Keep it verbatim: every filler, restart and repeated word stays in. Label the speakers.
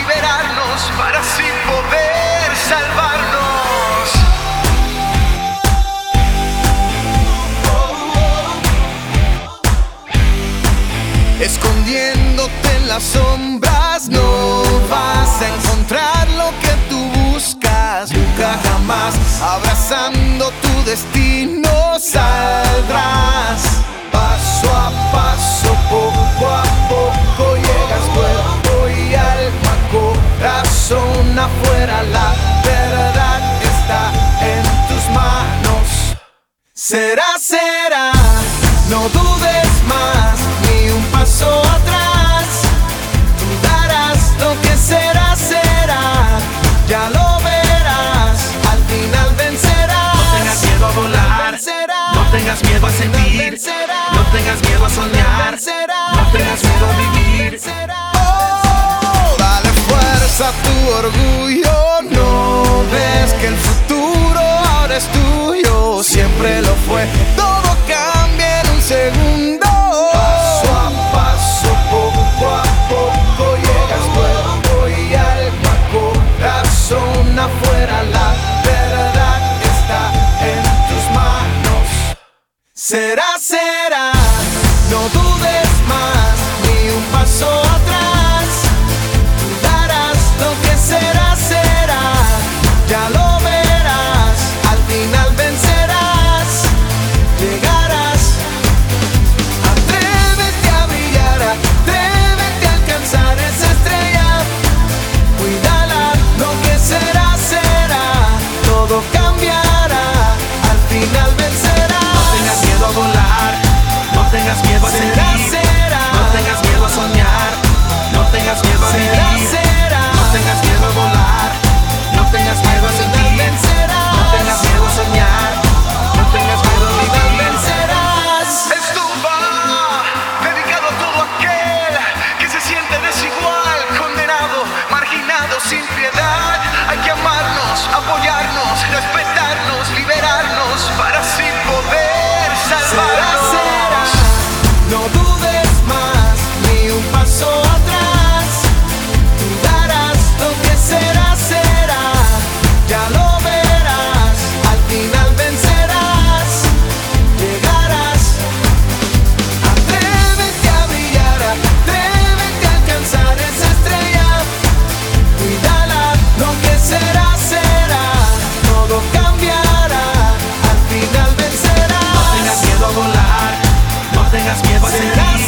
Speaker 1: liberarnos para así poder salvarnos. Escondiéndote en las sombras no vas a encontrar lo que tú buscas, nunca jamás. Abrazando tu destino saldrás. Paso a paso, poco a poco llegas, cuerpo y alma, corazón afuera. La verdad está en tus manos. Será, será, no dudes más, ni un paso atrás. Tú darás lo que será, será, ya lo verás, al final vencerás.
Speaker 2: No tengas miedo a volar, no tengas miedo a sentir, no tengas miedo a soñar, no tengas miedo a vivir.
Speaker 1: Oh, dale fuerza a tu orgullo, no ves que el futuro ahora es tuyo, siempre lo fue. Todo cambia en un segundo. Paso a paso, poco a poco llegas, cuerpo y alma, corazón afuera. La verdad está en tus manos. Será, será, no dudes más, ni un paso atrás. Tú darás lo que será, será, ya lo verás, al final vencerás, llegarás. Atrévete a brillar, atrévete a alcanzar esa estrella. Cuídala, lo que será, será, todo cambiará, al final vencerás.
Speaker 2: No tengas miedo a volar, no tengas miedo a
Speaker 1: Será,
Speaker 2: sentir,
Speaker 1: será,
Speaker 2: no tengas miedo a soñar, no tengas miedo a
Speaker 1: será,
Speaker 2: vivir.
Speaker 1: será,
Speaker 2: No tengas miedo a volar, no tengas miedo a
Speaker 1: al final
Speaker 2: sentir,
Speaker 1: vencerás.
Speaker 2: no tengas miedo a soñar, no tengas miedo a
Speaker 1: Al final
Speaker 2: vivir.
Speaker 1: vencerás. Esto va dedicado a todo aquel que se siente desigual, condenado, marginado, sin piedad. Hay que amarnos, apoyarnos, respetarnos, liberarnos para así poder salvarnos. Será, será, no dudes más, ni un paso atrás. Tú darás lo que será, será, ya lo verás, al final vencerás, llegarás. Atrévete a brillar, atrévete a alcanzar esa estrella. Cuídala, lo que será, será, todo cambiará, al final vencerás.
Speaker 2: No tengas miedo a volar, no tengas miedo a sentir,